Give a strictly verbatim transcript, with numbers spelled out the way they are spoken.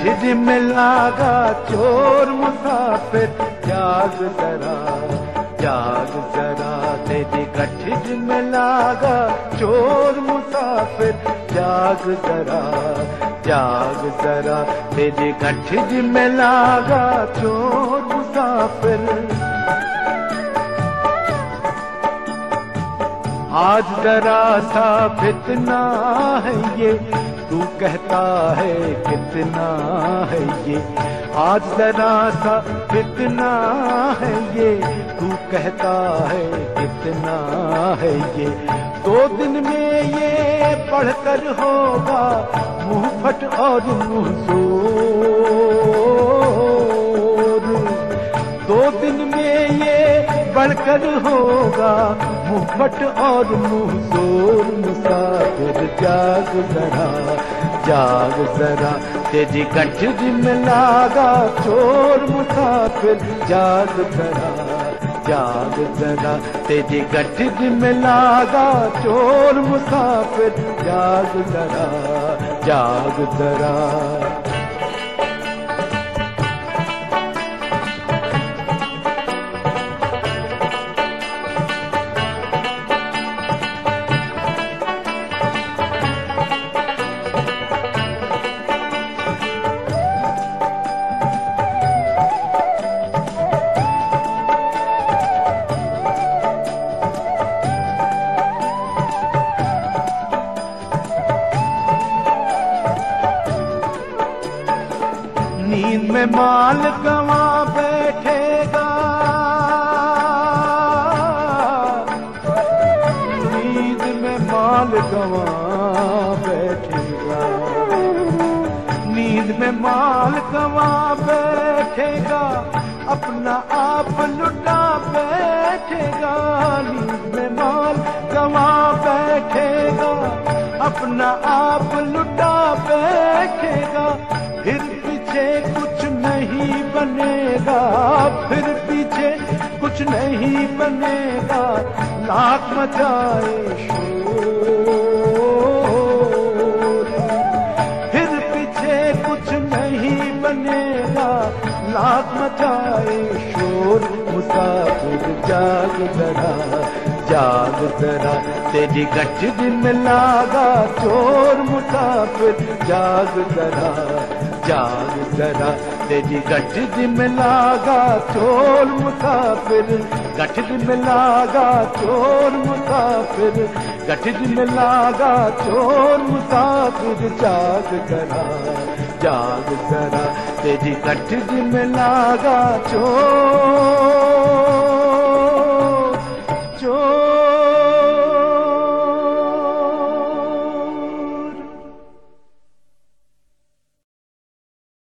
गठिज में लागा चोर मुसाफिर, जाग जरा जाग जरा, तेरी गठिज में लागा चोर मुसाफिर, जाग जरा जाग जरा, तेरी गठिज में लागा चोर मुसाफिर। आज जरा सा फितना है ये, तू कहता है कितना है ये, आज जरा सा फितना है ये, तू कहता है कितना है ये। दो दिन में ये पढ़कर होगा मुंह फट और मुंह जोर, दो दिन में ये बढ़कर होगा मुंह फट और मुंह जोर। मुसाफिर जाग जरा जाग जरा, तेरी गठिज में लागा चोर मुसाफिर, जाग जरा जाग जरा, तेरी गठिज में लागा चोर मुसाफिर, जाग जरा जाग जरा। नींद में माल गवा बैठेगा, नींद में माल गवा बैठेगा, नींद में माल गवा बैठेगा, अपना आप लुटा बैठेगा। नींद में माल गवा बैठेगा, अपना आप लुटा बैठेगा, फिर पीछे कुछ नहीं बनेगा, फिर पीछे कुछ नहीं बनेगा, लाख मचाए शोर, फिर पीछे कुछ नहीं बनेगा, लाख मचाए शोर। मुसाफिर जाग जरा जाग जरा, तेरी गठिज में लागा चोर मुसाफिर, जाग जरा जाग जरा, तेरी गठिज में लागा चोर मुसाफिर, गठिज में लागा चोर मुसाफिर, गठिज में लागा चोर मुसाफिर, जाग जरा जाग जरा, तेरी गठिज में लागा चोर